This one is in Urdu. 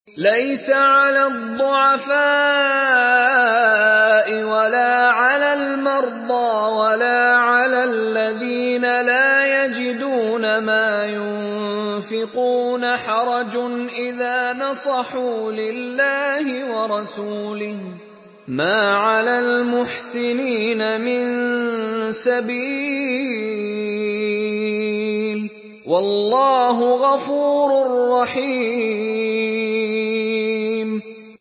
ليس على الضعفاء ولا على المرضى ولا على الذين لا يجدون ما ينفقون حرج إذا نصحوا لله ورسوله ما على المحسنين من سبيل والله غفور رحيم.